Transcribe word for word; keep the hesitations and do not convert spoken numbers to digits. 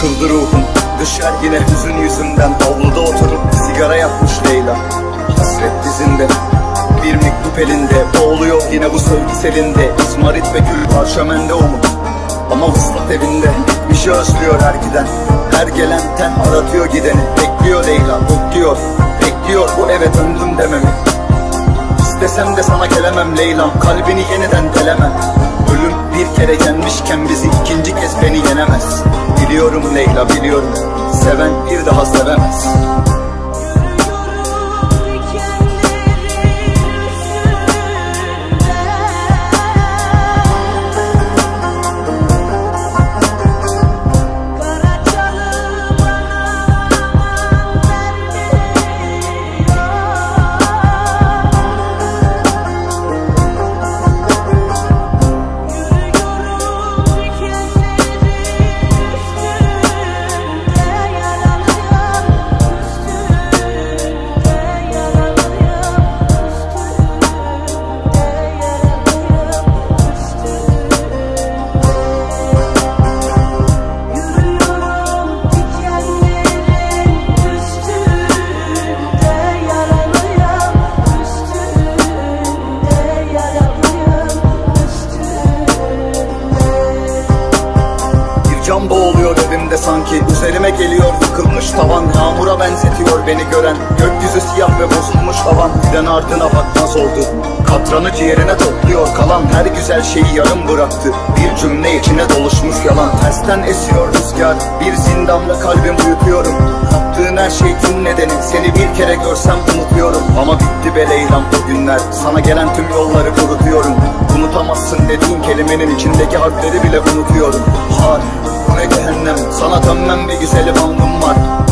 yıkıldı ruhum. Düşer yine hüzün yüzünden. Avluda oturup sigara yakmış Leyla. Hasret dizinde, bir mektup elinde. Boğuluyor yine bu sevgi selinde. İzmarit ve gül parşömende umut, ama vuslat evinde. Bitmişi özlüyor her giden, her gelen ten aratıyor gideni. Bekliyor Leyla, bekliyor, bekliyor bu eve döndüm dememi. İstesem de sana gelemem Leyla'm, kalbini yeniden delemem. Ölüm bir kere yenmişken bizi ikinci kez beni yenemez. Biliyorum Leyla, biliyorum, seven bir daha sevemez. Can boğuluyor evimde sanki, üzerime geliyor yıkılmış tavan. Yağmura benzetiyor beni gören, gökyüzü siyah ve bozulmuş havan. Giden ardına bakmaz oldu, katranı ciğerine topluyor kalan. Her güzel şeyi yarım bıraktı, bir cümle içine doluşmuş yalan. Tersten esiyor rüzgar, bir zindanla kalbim uyutuyorum. Yaptığın her şey tüm nedeni, seni bir kere görsem unutuyorum. Ama bitti be Leyla'm o günler, sana gelen tüm yolları kurutuyorum. Unutamazsın dediğin kelimenin içindeki harfleri bile unutuyorum. Har, bu ne cehennem, sana dönmem bir güzelim alnım var.